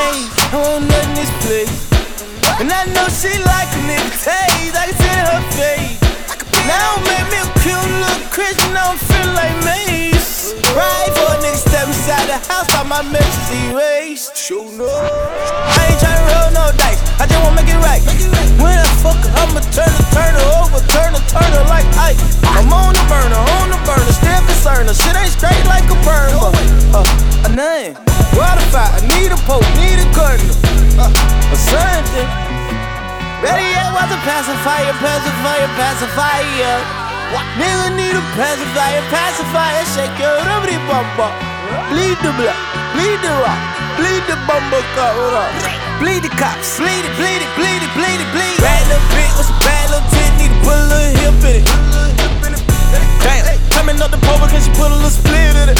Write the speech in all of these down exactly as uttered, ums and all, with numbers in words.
Hey, I want nothing this place. And I know she like a nigga taste. I can see it in her face. Now make me a cute little Christian, I don't feel like Mace. Right for a nigga step inside the house, all my messages erased. Sure no. I ain't tryna roll no dice, I just wanna make it right. When I fuck her, I'ma turn her, turn her over, turn her, turn her like Ike. I'm on the burner, on the burner, still concerned. Her shit ain't straight like a burner. Uh, a name, water fight, I need a pope, need a gardener. Uh, a something. Ready yet, was a pacifier, pacifier, pacifier. Nigga need a pacifier, pacifier. Shake your rubbity bumper. Bleed the blood, bleed the rock, bleed the bumper cover up. Bleed the cops, bleed it, bleed it, bleed it, bleed it, bleed. Bad little bitch with some bad little tit, need to put a little hip in it. Damn, coming up the pole because she put a little split in it.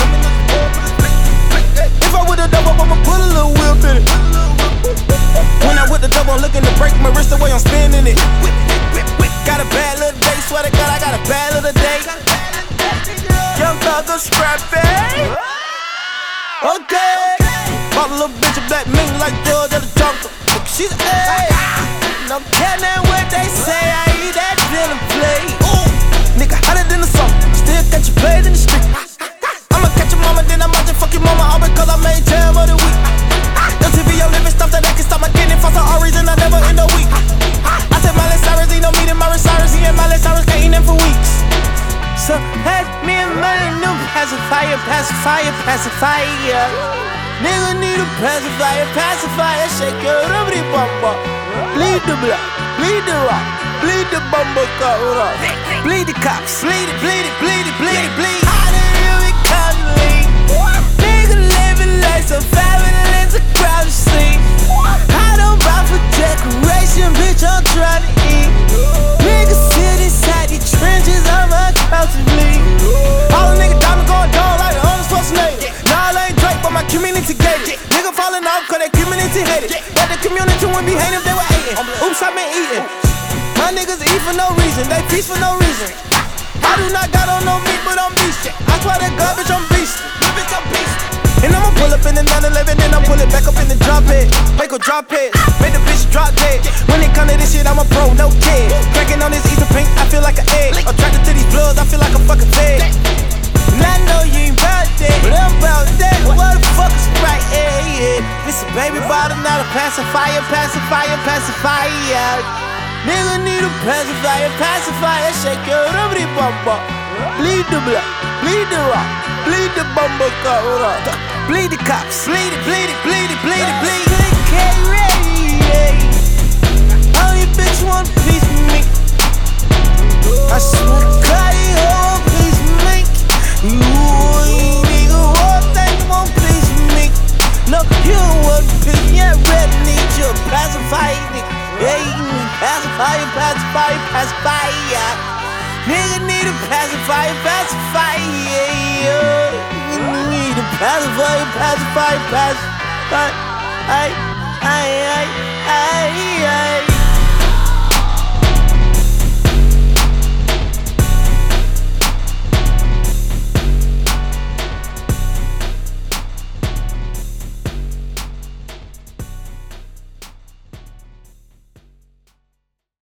If I would've double, I'ma put a little whip in it. When I with the double, I'm looking to break my wrist the way I'm spinning it. Got a bad little day, swear to God, I got a bad little day. Young thug a scrappy. Okay. Bought a little bitch a black mink like George at the jungle. She's a A. And I'm telling what they say, I eat that dinner plate. Nigga hotter than the sun, still catch your plays in the street. I'ma catch your mama, then I might just fuck your mama, all because I made jam of the week. L T V, your living stuff that I can stop my kidney for some reason I never end a week. I said Miley Cyrus, he don't meet him, Miley Cyrus, he and Miley Cyrus can't eat them for weeks. So, hey, me and Miley new pacifier, pacifier, pacifier. Nigga need a pacifier, pacifier, shake your rubbity bumper. Bleed the blood, bleed the rock, bleed the bumper cover up. Bleed the cops, bleed it, bleed it, bleed it, bleed it, bleed. How do you become lean? Nigga living like some fabulous, a crowd scene. I don't buy for decoration, bitch, I'm trying to eat. Niggas sit inside these trenches, I'm a couch to bleed. All the niggas diamond going down like the Arnold Schwarzenegger. Nah, I ain't Drake, but my community gave it. Nigga falling off cause they community hated. But the community wouldn't be hating if they were hating. Oops, I been eating. My niggas eat for no reason, they feast for no reason. I do not got on no meat, but I'm beast. I swear to God, bitch, I'm beast. Bitch, I'm beast. And I'ma pull up in the nine eleven, then I'll pull it back up in the drop it. Make her drop it, make the bitch drop dead. When it come to this shit, I'm a pro, no kid. Cracking on this ether pink, I feel like an egg. Attracted to these bloods, I feel like a fucking fed. And I know you ain't bout that, but I'm bout that. What the fuck is right? Yeah, yeah. This a baby bottle, not a pacifier, pacifier, pacifier. Nigga need a pacifier, pacifier. Shake your rubbity bumper. Bleed the blood, bleed the rock, bleed the bumper cover up. Bleed the cops, bleed it, bleed it, bleed it, bleed it, bleed it. Get ready, yeah. All you bitch want a piece of me. I swear to God, you want a piece of me. You ain't nigga, one thing you want a piece of me. No, you don't want a piece of me. Yeah, red need you a pacifier, nigga. Hey, pacifier, pacifier, pacifier. Nigga need a pacifier, pacifier, yeah. Nigga need a pacifier, pacifier, pacifier. Ay, ay, ay, ay, ay.